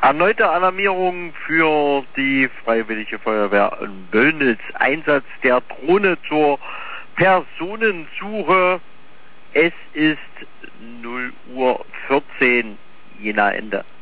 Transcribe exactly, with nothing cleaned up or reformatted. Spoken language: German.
Erneute Alarmierung für die Freiwillige Feuerwehr in Böllnitz. Einsatz der Drohne zur Personensuche. Es ist null Uhr vierzehn, Jena Ende.